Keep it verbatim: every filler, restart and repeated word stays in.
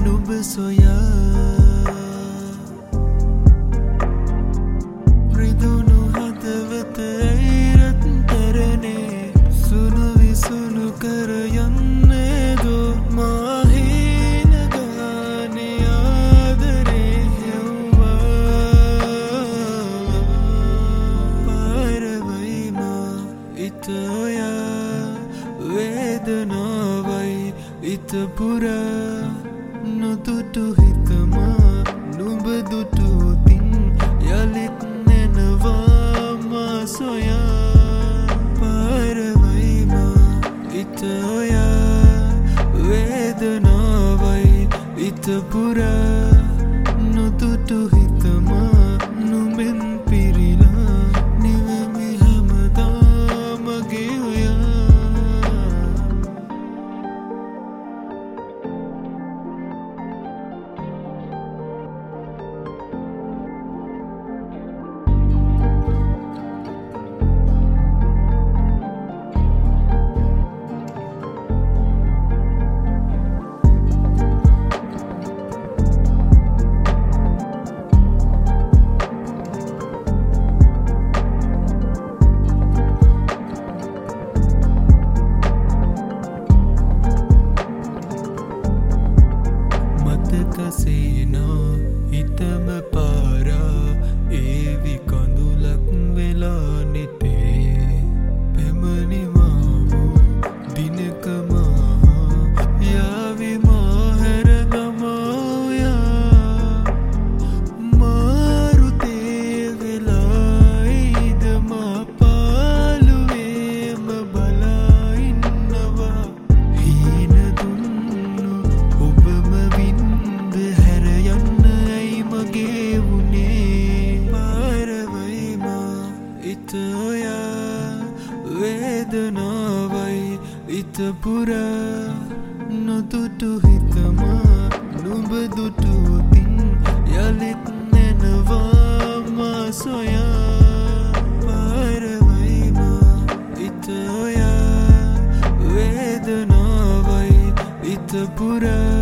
නුඹ සොයා රිදුණු හදවත ඇයිරත් තරනේ සුණු විසුණු කර යන්නේ දෝ මාහින ගානේ ආදරේ හෙව්වා පාරවයි මා ඉතයා වේදනාවයි ඉත පුරා නොදුටු හිතමා නුඹ දුටුතින් යලිත් නෙනවා මා සොයා පාරවයි මා ඉතයා වේදනාවයි ඉත පුරා නොදුටු හිතමා නුඹෙන් පිරිලා නිවෙමි හැමදා මගේ ඔයා සේනා හිතම පාරා ඒවි කඳුලක් වෙලා නිතේ පෙමනිමාවු දිනකමා යාවි මාහැර ගමෝයා මාරුතේ වෙලායිද මා පාලුවේම බලා ඉන්නවා හීන දුන්නු ඔබම වින් වේදනාවයි ඉත පුරා නොදුටු හිතමා නුඹ දුටුතින් යලිත් නෙනවා මා සොයා පාරවයි මා ඉතයා වේදනාවයි ඉත පුරා